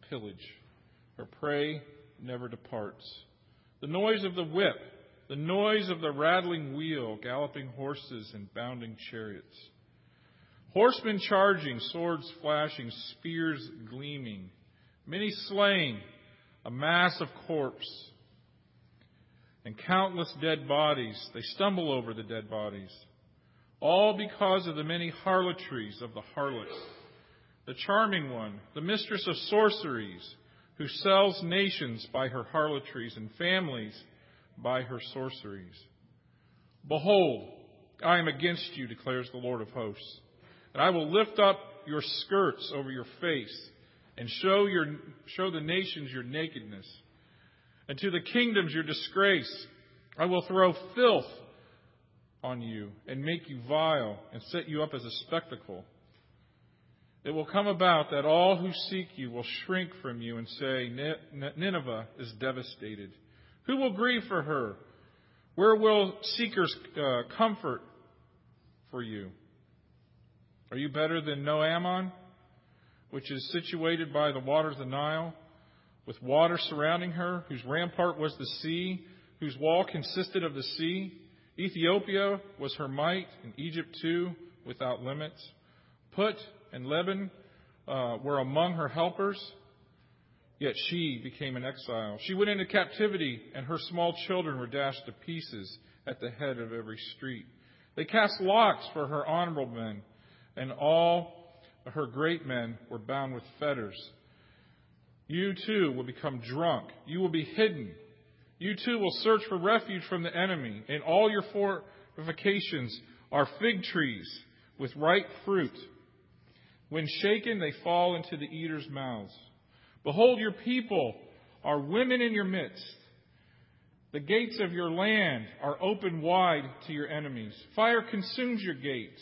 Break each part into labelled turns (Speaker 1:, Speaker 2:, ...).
Speaker 1: pillage. Her prey never departs. The noise of the whip, the noise of the rattling wheel, galloping horses and bounding chariots. Horsemen charging, swords flashing, spears gleaming. Many slain, a mass of corpse, and countless dead bodies. They stumble over the dead bodies. All because of the many harlotries of the harlot, the charming one, the mistress of sorceries, who sells nations by her harlotries and families by her sorceries. Behold, I am against you, declares the Lord of hosts, and I will lift up your skirts over your face and show the nations your nakedness, and to the kingdoms your disgrace. I will throw filth on you and make you vile and set you up as a spectacle. It will come about that all who seek you will shrink from you and say, Nineveh is devastated. Who will grieve for her? Where will seekers comfort for you? Are you better than Noammon, which is situated by the waters of the Nile, with water surrounding her, whose rampart was the sea, whose wall consisted of the sea? Ethiopia was her might, and Egypt too, without limits. Put and Lebanon were among her helpers, yet she became an exile. She went into captivity, and her small children were dashed to pieces at the head of every street. They cast lots for her honorable men, and all her great men were bound with fetters. You too will become drunk. You will be hidden. You too will search for refuge from the enemy. And all your fortifications are fig trees with ripe fruit. When shaken, they fall into the eaters' mouths. Behold, your people are women in your midst. The gates of your land are open wide to your enemies. Fire consumes your gates.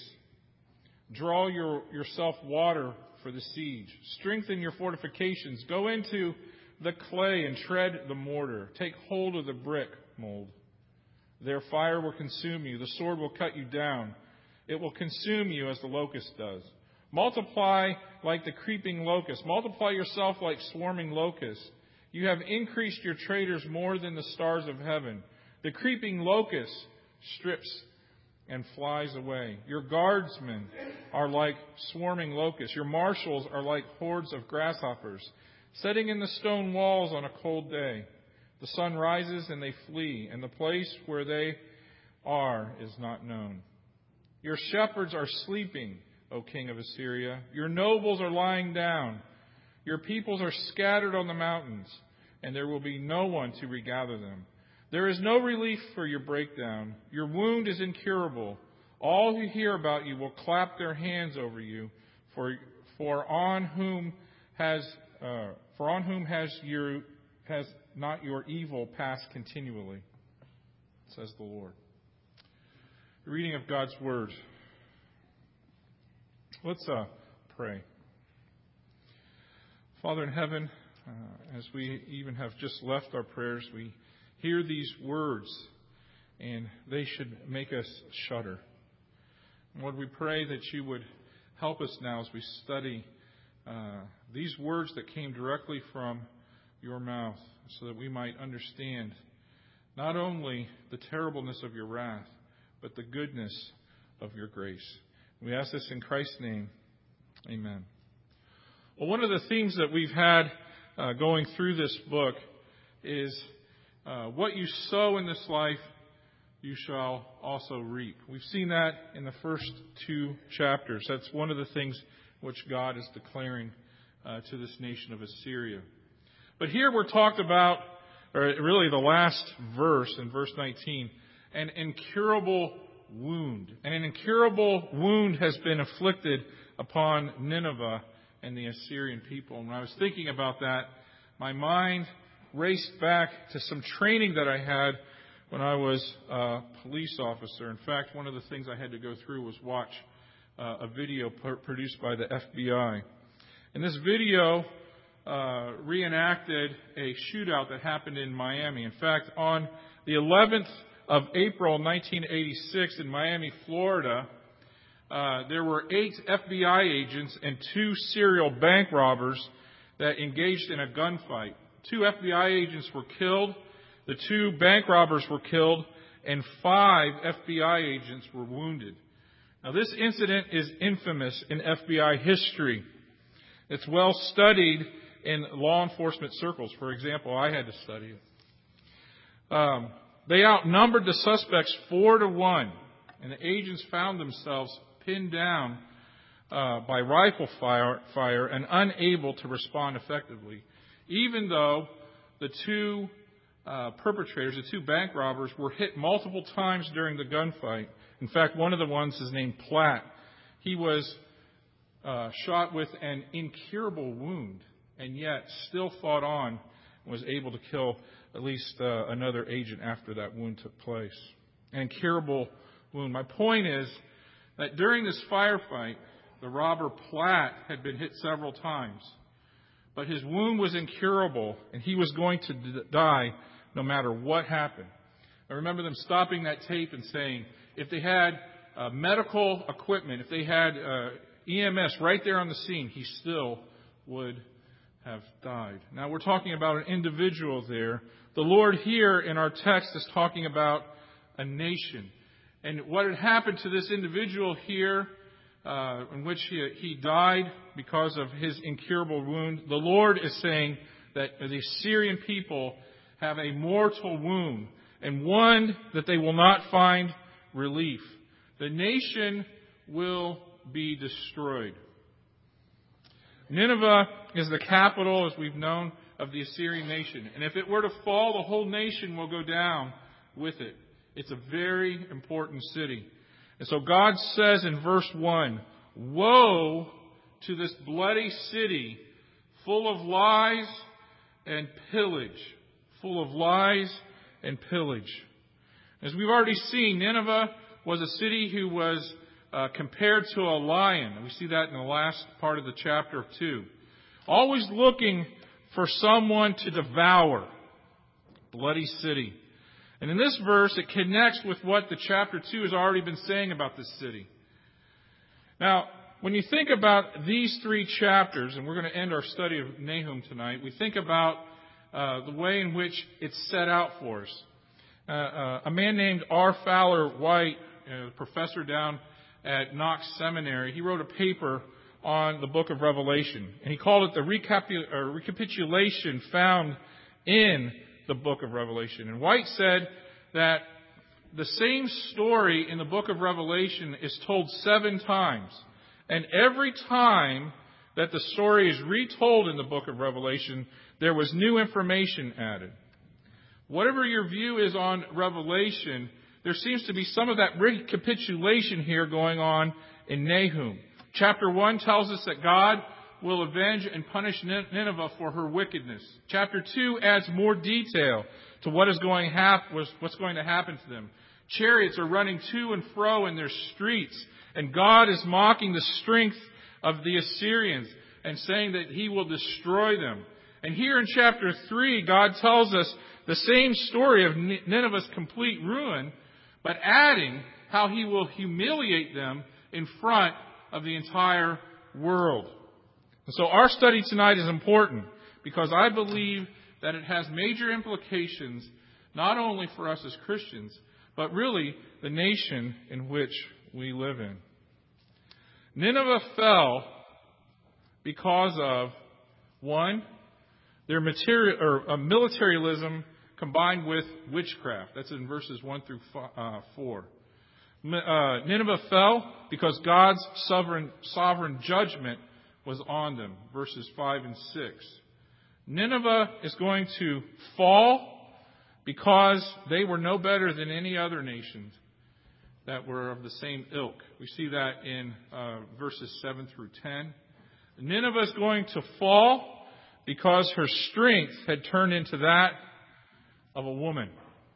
Speaker 1: Draw yourself water for the siege. Strengthen your fortifications. Go into the clay and tread the mortar. Take hold of the brick mold. Their fire will consume you. The sword will cut you down. It will consume you as the locust does. Multiply like the creeping locust. Multiply yourself like swarming locusts. You have increased your traders more than the stars of heaven. The creeping locust strips and flies away. Your guardsmen are like swarming locusts. Your marshals are like hordes of grasshoppers, setting in the stone walls on a cold day. The sun rises and they flee, and the place where they are is not known. Your shepherds are sleeping, O king of Assyria. Your nobles are lying down. Your peoples are scattered on the mountains, and there will be no one to regather them. There is no relief for your breakdown. Your wound is incurable. All who hear about you will clap their hands over you, for on whom has not your evil passed continually, says the Lord. The reading of God's Word. Let's pray. Father in heaven, as we even have just left our prayers, we hear these words, and they should make us shudder. Lord, we pray that you would help us now as we study these words that came directly from your mouth, so that we might understand not only the terribleness of your wrath, but the goodness of your grace. We ask this in Christ's name. Amen. Well, one of the themes that we've had going through this book is what you sow in this life, you shall also reap. We've seen that in the first two chapters. That's one of the things which God is declaring to this nation of Assyria. But here we're talked about, or really the last verse in verse 19, an incurable wound. And an incurable wound has been afflicted upon Nineveh and the Assyrian people. And when I was thinking about that, my mind raced back to some training that I had when I was a police officer. In fact, one of the things I had to go through was watch a video produced by the FBI. And this video reenacted a shootout that happened in Miami. In fact, on the 11th of April 1986 in Miami, Florida, there were 8 FBI agents and 2 serial bank robbers that engaged in a gunfight. 2 FBI agents were killed, the 2 bank robbers were killed, and 5 FBI agents were wounded. Now, this incident is infamous in FBI history. It's well studied in law enforcement circles. For example, I had to study it. They outnumbered the suspects 4-1, and the agents found themselves pinned down by rifle fire and unable to respond effectively, even though the 2 perpetrators, the 2 bank robbers, were hit multiple times during the gunfight. In fact, one of the ones is named Platt. He was shot with an incurable wound, and yet still fought on and was able to kill at least another agent after that wound took place. An incurable wound. My point is that during this firefight, the robber Platt had been hit several times, but his wound was incurable, and he was going to die no matter what happened. I remember them stopping that tape and saying, if they had medical equipment, if they had EMS right there on the scene, he still would have died. Now, we're talking about an individual there. The Lord here in our text is talking about a nation. And what had happened to this individual here, in which he died because of his incurable wound, the Lord is saying that the Assyrian people have a mortal wound, and one that they will not find relief. The nation will be destroyed. Nineveh is the capital, as we've known, of the Assyrian nation. And if it were to fall, the whole nation will go down with it. It's a very important city. And so God says in verse 1, "Woe to this bloody city, full of lies and pillage." Full of lies and pillage. As we've already seen, Nineveh was a city who was compared to a lion. We see that in the last part of the chapter of 2. Always looking for someone to devour. Bloody city. And in this verse, it connects with what the chapter 2 has already been saying about this city. Now, when you think about these 3 chapters, and we're going to end our study of Nahum tonight, we think about the way in which it's set out for us. A man named R. Fowler White, a professor down at Knox Seminary, he wrote a paper on the book of Revelation. And he called it the recapitulation found in the book of Revelation. And White said that the same story in the book of Revelation is told 7 times. And every time that the story is retold in the book of Revelation, there was new information added. Whatever your view is on Revelation, there seems to be some of that recapitulation here going on in Nahum. Chapter 1 tells us that God will avenge and punish Nineveh for her wickedness. Chapter 2 adds more detail to what's going to happen to them. Chariots are running to and fro in their streets, and God is mocking the strength of the Assyrians and saying that He will destroy them. And here in chapter 3, God tells us the same story of Nineveh's complete ruin, but adding how He will humiliate them in front of the entire world. And so our study tonight is important because I believe that it has major implications not only for us as Christians, but really the nation in which we live in. Nineveh fell because of, one, their militarism combined with witchcraft. That's in verses 1 through 4. Nineveh fell because God's sovereign judgment was on them. Verses 5 and 6. Nineveh is going to fall because they were no better than any other nations that were of the same ilk. We see that in verses 7 through 10. Nineveh is going to fall because her strength had turned into that of a woman.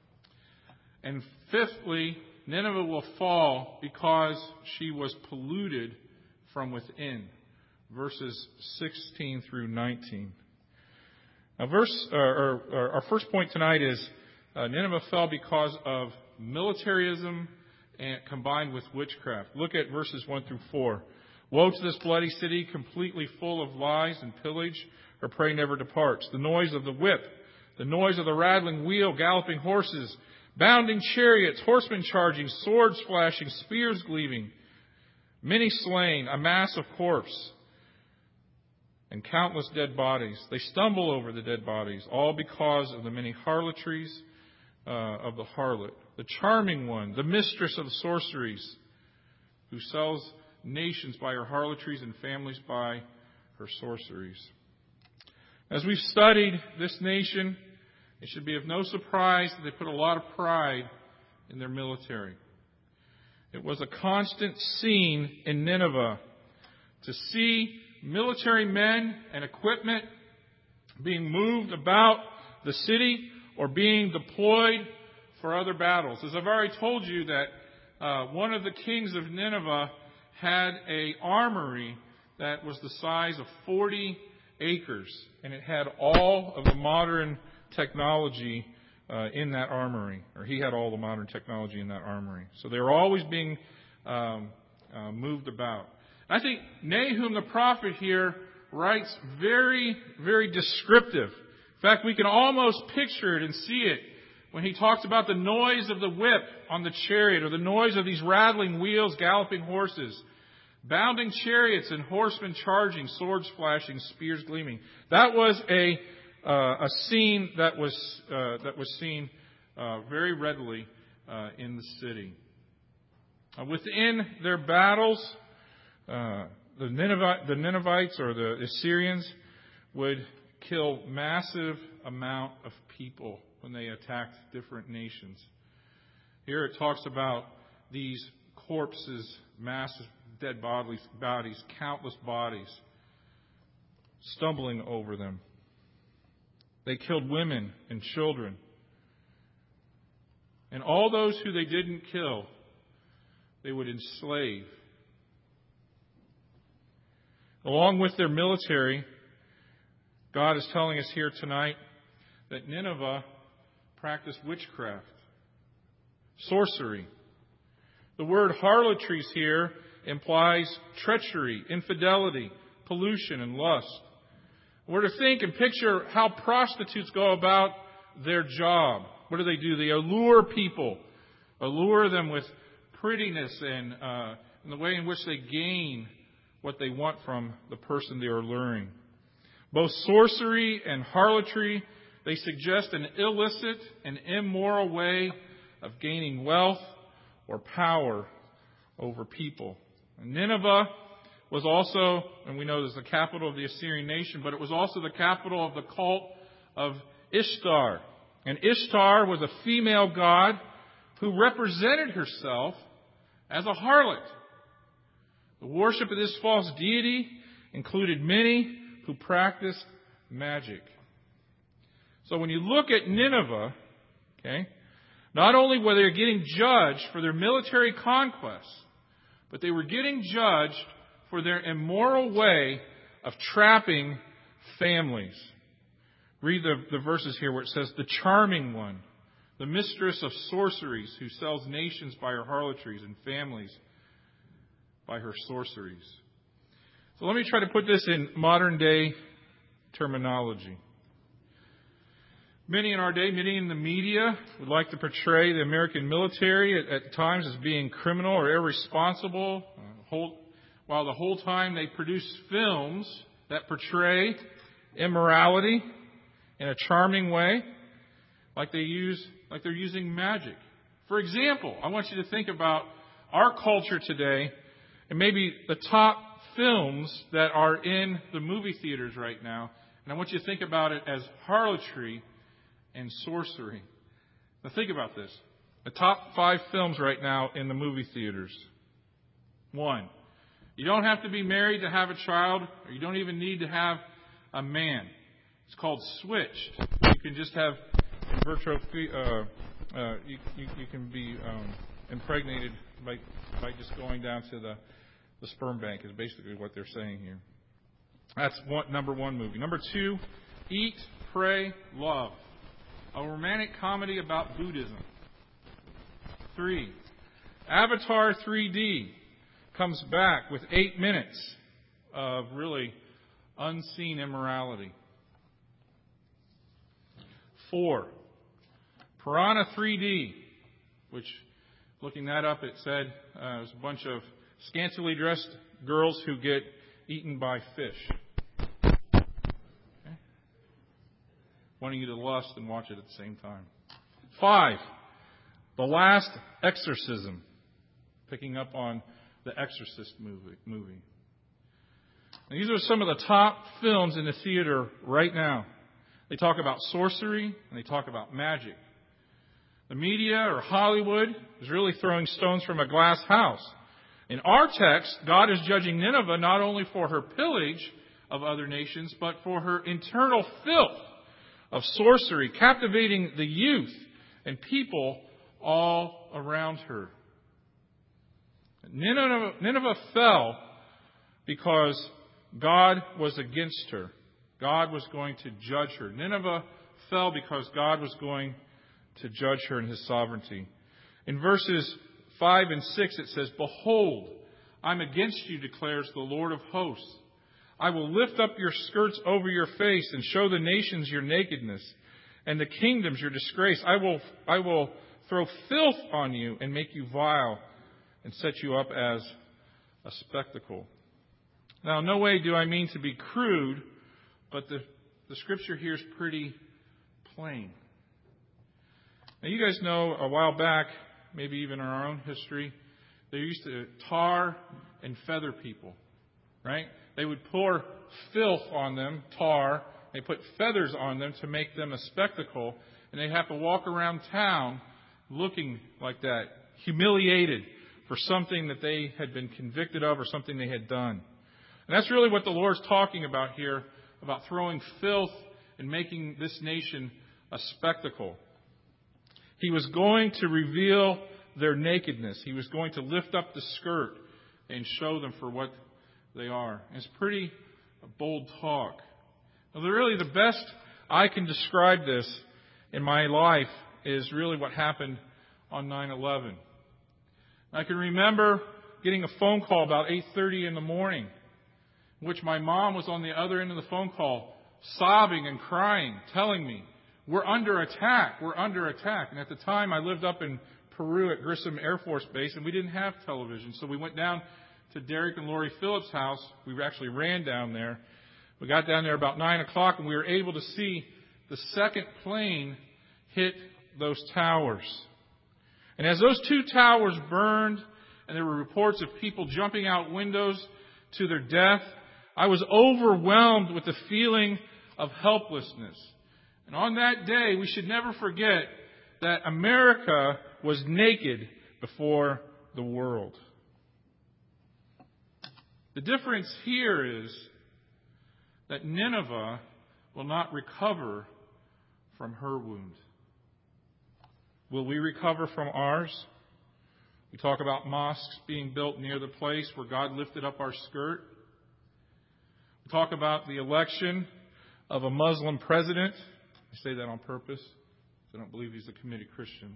Speaker 1: And fifthly, Nineveh will fall because she was polluted from within. Verses 16 through 19. Now, our first point tonight is Nineveh fell because of militarism and combined with witchcraft. Look at verses 1 through 4. Woe to this bloody city, completely full of lies and pillage. Her prey never departs. The noise of the whip, the noise of the rattling wheel, galloping horses, bounding chariots, horsemen charging, swords flashing, spears gleaming, many slain, a mass of corpse, and countless dead bodies. They stumble over the dead bodies, all because of the many harlotries of the harlot, the charming one, the mistress of sorceries, who sells nations by her harlotries and families by her sorceries. As we've studied this nation, it should be of no surprise that they put a lot of pride in their military. It was a constant scene in Nineveh to see military men and equipment being moved about the city or being deployed for other battles. As I've already told you that one of the kings of Nineveh had an armory that was the size of 40 acres, and it had all of the modern technology in that armory, or he had all the modern technology in that armory. So they were always being moved about. I think Nahum the prophet here writes very, very descriptive. In fact, we can almost picture it and see it when he talks about the noise of the whip on the chariot, or the noise of these rattling wheels, galloping horses, bounding chariots and horsemen charging, swords flashing, spears gleaming. That was a scene that was seen very readily in the city. Within their battles, the Ninevites or the Assyrians would kill massive amount of people when they attacked different nations. Here it talks about these corpses, massive dead bodies, countless bodies, stumbling over them. They killed women and children. And all those who they didn't kill, they would enslave. Along with their military, God is telling us here tonight that Nineveh practiced witchcraft, sorcery. The word harlotries here implies treachery, infidelity, pollution, and lust. We're to think and picture how prostitutes go about their job. What do? They allure people, allure them with prettiness and the way in which they gain what they want from the person they are luring. Both sorcery and harlotry, they suggest an illicit and immoral way of gaining wealth or power over people. And Nineveh was also, and we know this is the capital of the Assyrian nation, but it was also the capital of the cult of Ishtar. And Ishtar was a female god who represented herself as a harlot. The worship of this false deity included many who practiced magic. So when you look at Nineveh, not only were they getting judged for their military conquests, but they were getting judged for their immoral way of trapping families. Read the verses here where it says, the charming one, the mistress of sorceries, who sells nations by her harlotries and families by her sorceries. So let me try to put this in modern day terminology. Many in our day, many in the media, would like to portray the American military at times as being criminal or irresponsible, while the whole time they produce films that portray immorality in a charming way, like they're using magic. For example, I want you to think about our culture today, and maybe the top films that are in the movie theaters right now, and I want you to think about it as harlotry and sorcery. Now think about this. The top 5 films right now in the movie theaters. 1, you don't have to be married to have a child, or you don't even need to have a man. It's called Switched. You can just have you can be impregnated by just going down to the sperm bank is basically what they're saying here. That's number 1 movie. Number 2, Eat, Pray, Love. A romantic comedy about Buddhism. 3, Avatar 3D. comes back with 8 minutes of really unseen immorality. 4, Piranha 3D, which, looking that up, it said it was a bunch of scantily dressed girls who get eaten by fish. Okay? Wanting you to lust and watch it at the same time. 5, The Last Exorcism, picking up on the Exorcist movie. These are some of the top films in the theater right now. They talk about sorcery and they talk about magic. The media or Hollywood is really throwing stones from a glass house. In our text, God is judging Nineveh not only for her pillage of other nations, but for her internal filth of sorcery, captivating the youth and people all around her. Nineveh fell because God was against her. God was going to judge her. Nineveh fell because God was going to judge her in His sovereignty. In verses 5 and 6 it says, "Behold, I'm against you, declares the Lord of hosts. I will lift up your skirts over your face and show the nations your nakedness and the kingdoms your disgrace. I will throw filth on you and make you vile and set you up as a spectacle." Now, in no way do I mean to be crude, but the scripture here is pretty plain. Now, you guys know a while back, maybe even in our own history, they used to tar and feather people, right? They would pour filth on them, tar. They put feathers on them to make them a spectacle, and they'd have to walk around town looking like that, humiliated for something that they had been convicted of or something they had done. And that's really what the Lord's talking about here, about throwing filth and making this nation a spectacle. He was going to reveal their nakedness. He was going to lift up the skirt and show them for what they are. And it's pretty bold talk. Now, really, the best I can describe this in my life is really what happened on 9/11. I can remember getting a phone call about 8:30 in the morning, in which my mom was on the other end of the phone call, sobbing and crying, telling me, "We're under attack. We're under attack." And at the time, I lived up in Peru at Grissom Air Force Base, and we didn't have television. So we went down to Derek and Lori Phillips' house. We actually ran down there. We got down there about 9 o'clock, and we were able to see the second plane hit those towers. And as those 2 towers burned, and there were reports of people jumping out windows to their death, I was overwhelmed with the feeling of helplessness. And on that day, we should never forget that America was naked before the world. The difference here is that Nineveh will not recover from her wound. Will we recover from ours? We talk about mosques being built near the place where God lifted up our skirt. We talk about the election of a Muslim president. I say that on purpose. I don't believe he's a committed Christian.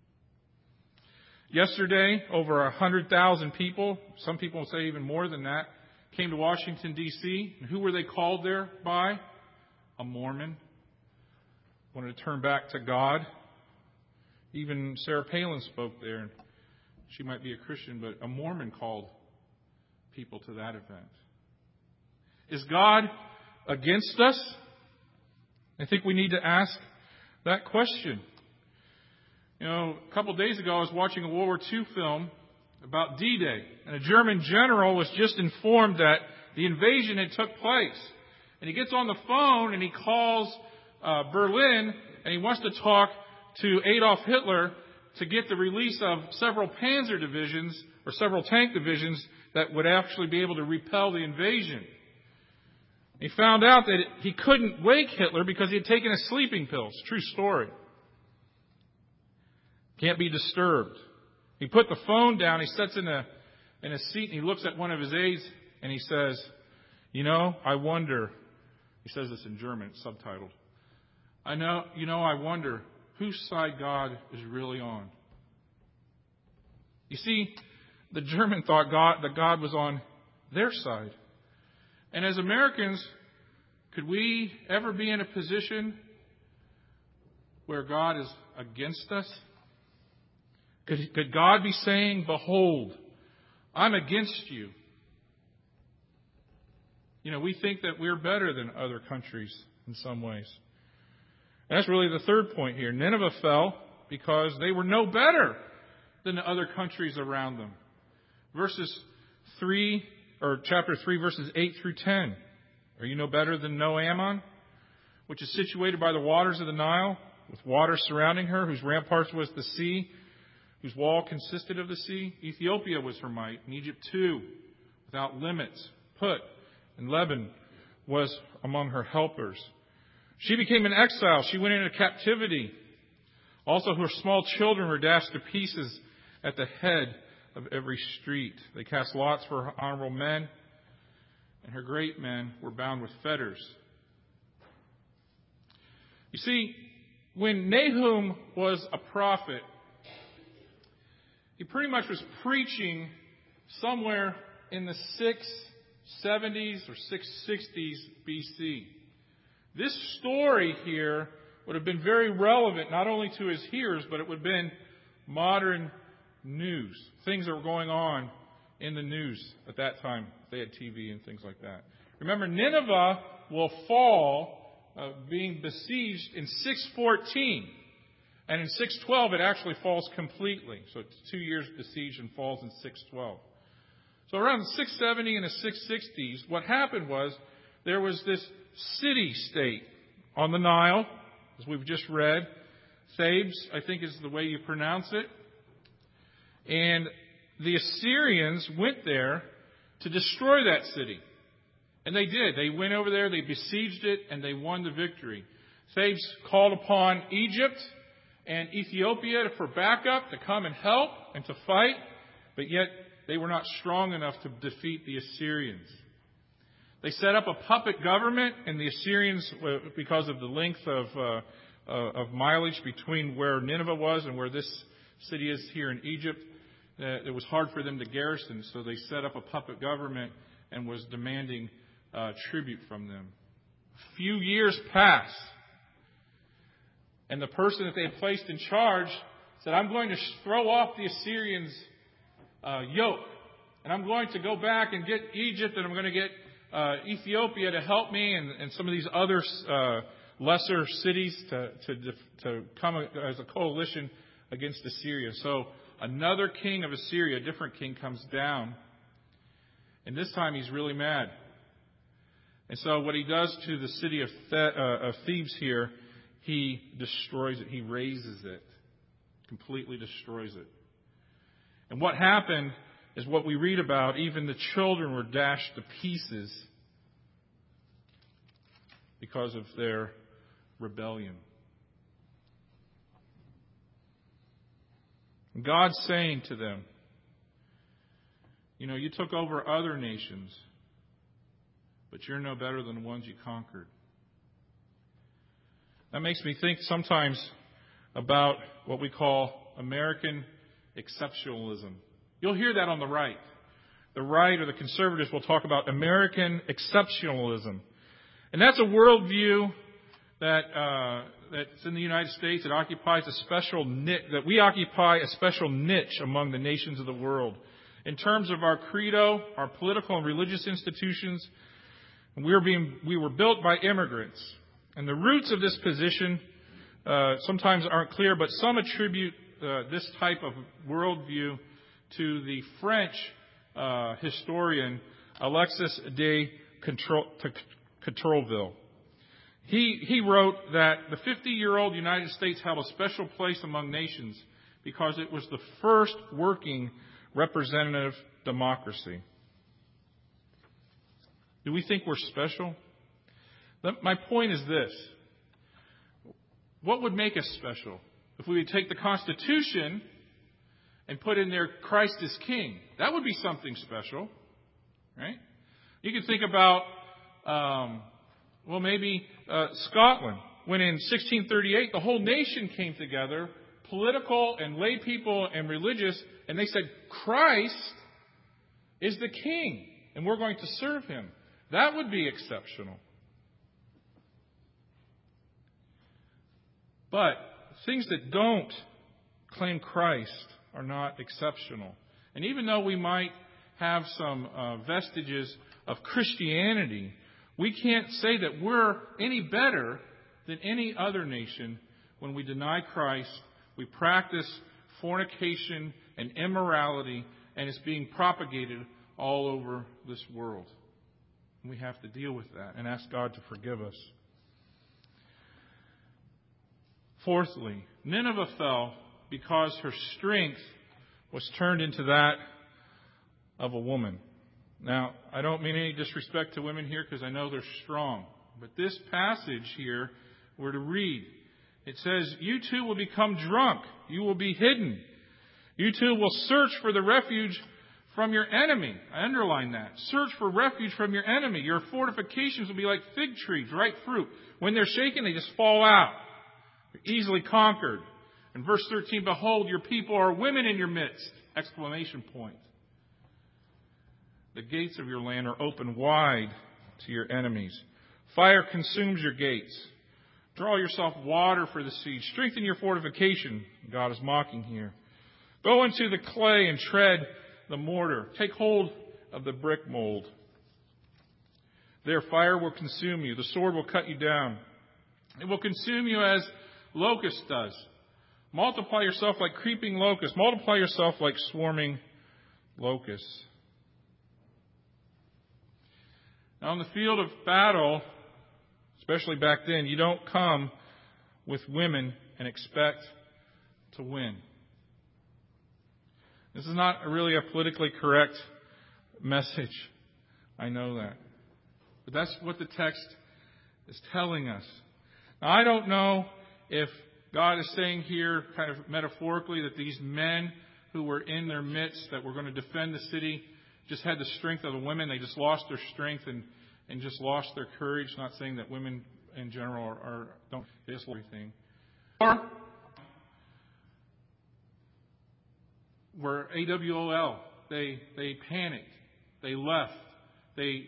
Speaker 1: Yesterday, over 100,000 people, some people will say even more than that, came to Washington, D.C. And who were they called there by? A Mormon. Wanted to turn back to God. Even Sarah Palin spoke there. She might be a Christian, but a Mormon called people to that event. Is God against us? I think we need to ask that question. You know, a couple of days ago, I was watching a World War II film about D-Day, and a German general was just informed that the invasion had took place. And he gets on the phone and he calls Berlin, and he wants to talk to Adolf Hitler to get the release of several panzer divisions or several tank divisions that would actually be able to repel the invasion. He found out that he couldn't wake Hitler because he had taken a sleeping pill. It's a true story. Can't be disturbed. He put the phone down. He sits in a seat and he looks at one of his aides and he says, I wonder. He says this in German. It's subtitled. I wonder whose side God is really on. You see, the German thought that God was on their side. And as Americans, could we ever be in a position where God is against us? Could God be saying, "Behold, I'm against you"? We think that we're better than other countries in some ways. And that's really the third point here. Nineveh fell because they were no better than the other countries around them. Chapter 3, verses 8 through 10. Are you no better than Ammon, which is situated by the waters of the Nile, with water surrounding her, whose ramparts was the sea, whose wall consisted of the sea? Ethiopia was her might, and Egypt too, without limits. Put and Lebanon was among her helpers. She became an exile. She went into captivity. Also, her small children were dashed to pieces at the head of every street. They cast lots for her honorable men, and her great men were bound with fetters. You see, when Nahum was a prophet, he pretty much was preaching somewhere in the 670s or 660s BC. This story here would have been very relevant not only to his hearers, but it would have been modern news. Things that were going on in the news at that time. They had TV and things like that. Remember, Nineveh will fall, being besieged in 614. And in 612, it actually falls completely. So it's 2 years besieged and falls in 612. So around the 670 and the 660s, what happened was there was this city-state on the Nile, as we've just read. Thebes, I think is the way you pronounce it. And the Assyrians went there to destroy that city. And they did. They went over there, they besieged it, and they won the victory. Thebes called upon Egypt and Ethiopia for backup, to come and help and to fight, but yet they were not strong enough to defeat the Assyrians. They set up a puppet government, and the Assyrians, because of the length of mileage between where Nineveh was and where this city is here in Egypt, it was hard for them to garrison, so they set up a puppet government and was demanding tribute from them. A few years passed, and the person that they had placed in charge said, "I'm going to throw off the Assyrians' yoke, and I'm going to go back and get Egypt, and I'm going to get Ethiopia to help me, and some of these other lesser cities to come as a coalition against Assyria." So another king of Assyria, a different king, comes down. And this time he's really mad. And so what he does to the city of Thebes here, he destroys it. He razes it. Completely destroys it. And what happened is what we read about. Even the children were dashed to pieces because of their rebellion. God's saying to them, you took over other nations, but you're no better than the ones you conquered. That makes me think sometimes about what we call American exceptionalism. You'll hear that on the right. The right or the conservatives will talk about American exceptionalism. And that's a worldview that's in the United States. It occupies a special niche, that we occupy a special niche among the nations of the world. In terms of our credo, our political and religious institutions, we were built by immigrants. And the roots of this position sometimes aren't clear, but some attribute this type of worldview to the French historian Alexis de Tocqueville. He wrote that the 50-year-old United States held a special place among nations because it was the first working representative democracy. Do we think we're special? My point is this. What would make us special? If we would take the Constitution and put in there Christ is King, that would be something special, right? You can think about, maybe Scotland, when in 1638 the whole nation came together, political and lay people and religious, and they said Christ is the king, and we're going to serve him. That would be exceptional. But things that don't claim Christ are not exceptional. And even though we might have some vestiges of Christianity, we can't say that we're any better than any other nation when we deny Christ, we practice fornication and immorality, and it's being propagated all over this world. And we have to deal with that and ask God to forgive us. Fourthly, Nineveh fell because her strength was turned into that of a woman. Now, I don't mean any disrespect to women here because I know they're strong. But this passage here, we're to read. It says, you too will become drunk. You will be hidden. You too will search for the refuge from your enemy. I underline that. Search for refuge from your enemy. Your fortifications will be like fig trees, ripe fruit. When they're shaken, they just fall out. They're easily conquered. In verse 13, behold, your people are women in your midst! Exclamation point. The gates of your land are open wide to your enemies. Fire consumes your gates. Draw yourself water for the siege. Strengthen your fortification. God is mocking here. Go into the clay and tread the mortar. Take hold of the brick mold. There fire will consume you. The sword will cut you down. It will consume you as locust does. Multiply yourself like creeping locusts. Multiply yourself like swarming locusts. Now, on the field of battle, especially back then, you don't come with women and expect to win. This is not really a politically correct message. I know that. But that's what the text is telling us. Now, I don't know if God is saying here, kind of metaphorically, that these men who were in their midst, that were going to defend the city, just had the strength of the women. They just lost their strength and just lost their courage. Not saying that women in general don't this everything. Or were AWOL. They panicked. They left. They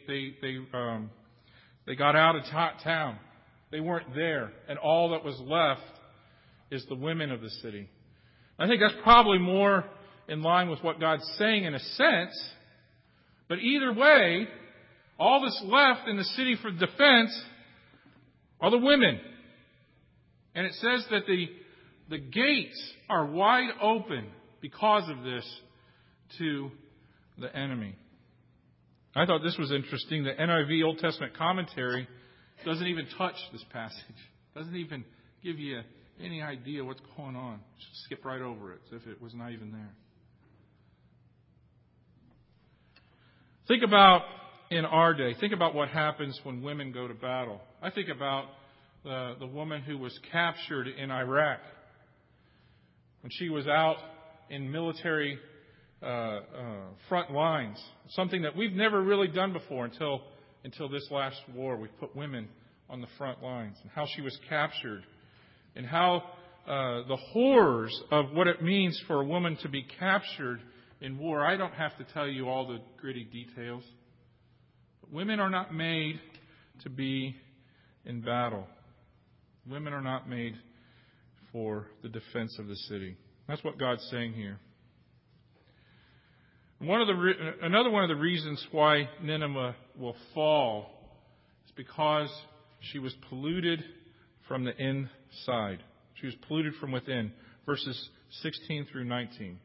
Speaker 1: got out of town. They weren't there, and all that was left is the women of the city. I think that's probably more in line with what God's saying in a sense. But either way, all that's left in the city for defense are the women. And it says that the gates are wide open because of this to the enemy. I thought this was interesting. The NIV Old Testament commentary doesn't even touch this passage. Doesn't even give you any idea what's going on. Just skip right over it as if it was not even there. Think about in our day. Think about what happens when women go to battle. I think about the woman who was captured in Iraq when she was out in military front lines. Something that we've never really done before until this last war. We put women on the front lines, and how she was captured, and how the horrors of what it means for a woman to be captured in war. I don't have to tell you all the gritty details. But women are not made to be in battle. Women are not made for the defense of the city. That's what God's saying here. Another one of the reasons why Nineveh will fall is because she was polluted from the inside. She was polluted from within. Verses 16 through 19.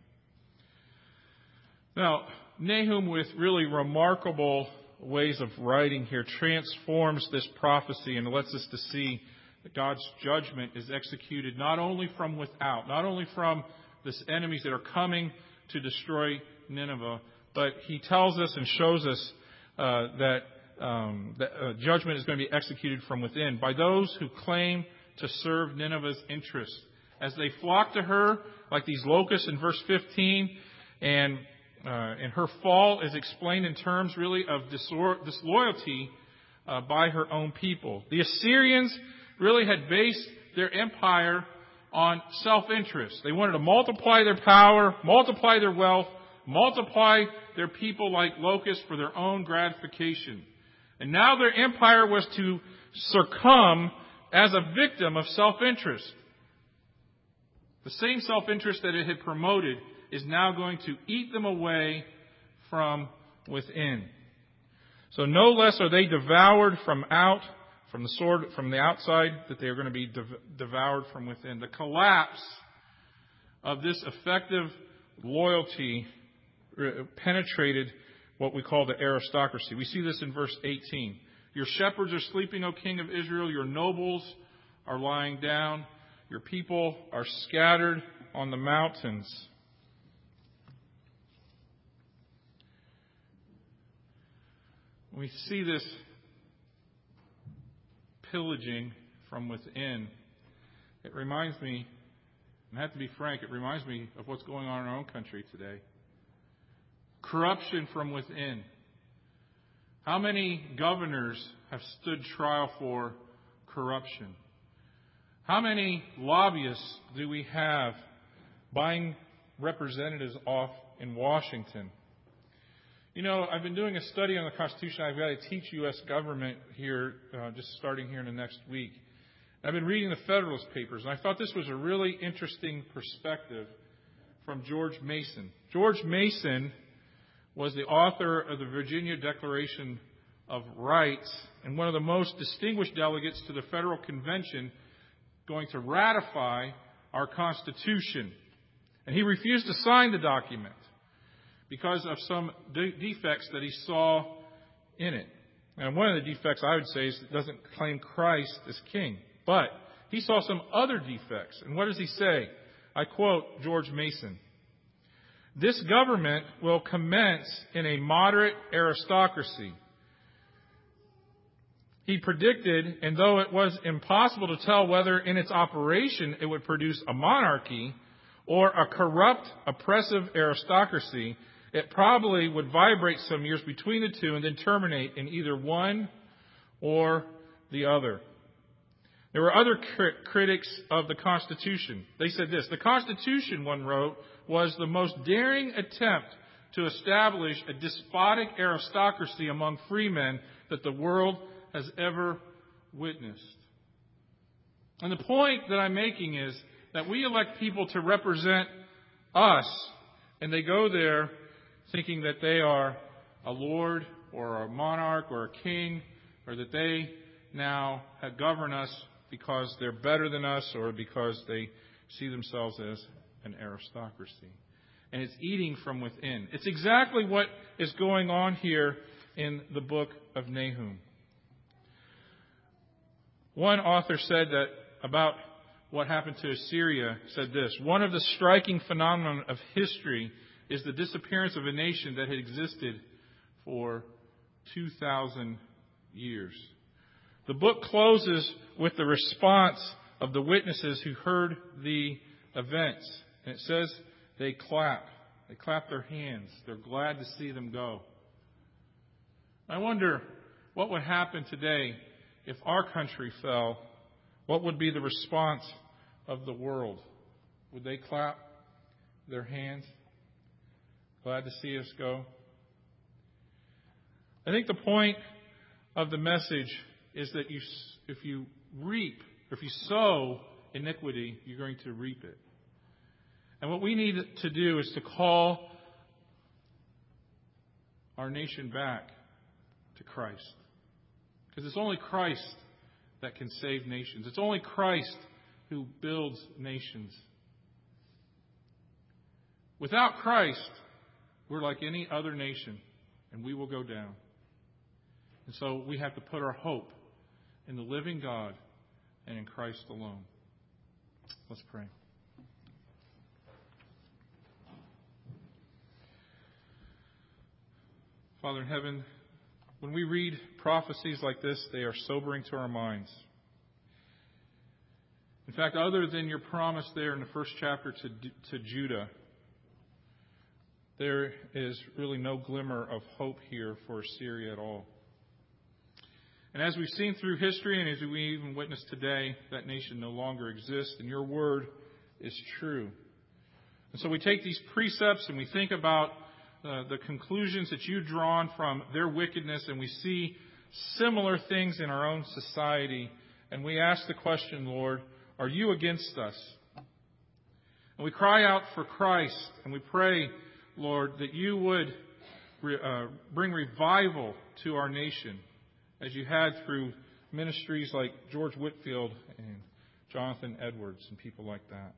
Speaker 1: Now, Nahum, with really remarkable ways of writing here, transforms this prophecy and lets us to see that God's judgment is executed not only from without, not only from the enemies that are coming to destroy Nineveh, but he tells us and shows us that judgment is going to be executed from within by those who claim to serve Nineveh's interests. As they flock to her like these locusts in verse 15, and her fall is explained in terms really of disloyalty by her own people. The Assyrians really had based their empire on self-interest. They wanted to multiply their power, multiply their wealth, multiply their people like locusts for their own gratification. And now their empire was to succumb as a victim of self-interest. The same self-interest that it had promoted is now going to eat them away from within. So no less are they devoured from the sword, from the outside, that they are going to be devoured from within. The collapse of this effective loyalty penetrated what we call the aristocracy. We see this in verse 18. Your shepherds are sleeping, O King of Israel. Your nobles are lying down. Your people are scattered on the mountains. We see this pillaging from within. It reminds me, and I have to be frank, it reminds me of what's going on in our own country today. Corruption from within. How many governors have stood trial for corruption? How many lobbyists do we have buying representatives off in Washington? You know, I've been doing a study on the Constitution. I've got to teach U.S. government here, just starting here in the next week. I've been reading the Federalist Papers, and I thought this was a really interesting perspective from George Mason. George Mason was the author of the Virginia Declaration of Rights and one of the most distinguished delegates to the Federal Convention going to ratify our Constitution. And he refused to sign the document because of some defects that he saw in it. And one of the defects, I would say, is it doesn't claim Christ as king. But he saw some other defects. And what does he say? I quote George Mason. This government will commence in a moderate aristocracy. He predicted, and though it was impossible to tell whether in its operation it would produce a monarchy or a corrupt, oppressive aristocracy, it probably would vibrate some years between the two and then terminate in either one or the other. There were other critics of the Constitution. They said this: the Constitution, one wrote, was the most daring attempt to establish a despotic aristocracy among free men that the world has ever witnessed. And the point that I'm making is that we elect people to represent us, and they go there thinking that they are a lord or a monarch or a king, or that they now govern us because they're better than us or because they see themselves as an aristocracy. And it's eating from within. It's exactly what is going on here in the book of Nahum. One author said that about what happened to Assyria, said this: one of the striking phenomena of history is the disappearance of a nation that had existed for 2,000 years. The book closes with the response of the witnesses who heard the events. And it says they clap. They clap their hands. They're glad to see them go. I wonder what would happen today if our country fell. What would be the response of the world? Would they clap their hands? Glad to see us go? I think the point of the message is that if you sow iniquity, you're going to reap it. And what we need to do is to call our nation back to Christ. Because it's only Christ that can save nations. It's only Christ who builds nations. Without Christ, we're like any other nation, and we will go down. And so we have to put our hope in the living God and in Christ alone. Let's pray. Father in heaven, when we read prophecies like this, they are sobering to our minds. In fact, other than your promise there in the first chapter to Judah, there is really no glimmer of hope here for Assyria at all. And as we've seen through history, and as we even witness today, that nation no longer exists, and your word is true. And so we take these precepts and we think about the conclusions that you've drawn from their wickedness, and we see similar things in our own society. And we ask the question, Lord, are you against us? And we cry out for Christ, and we pray, Lord, that you would bring revival to our nation, as you had through ministries like George Whitefield and Jonathan Edwards and people like that.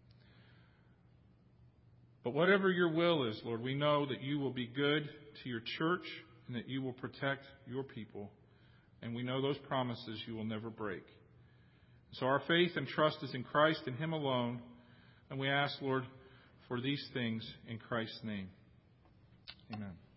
Speaker 1: But whatever your will is, Lord, we know that you will be good to your church and that you will protect your people. And we know those promises you will never break. So our faith and trust is in Christ and Him alone. And we ask, Lord, for these things in Christ's name. Amen.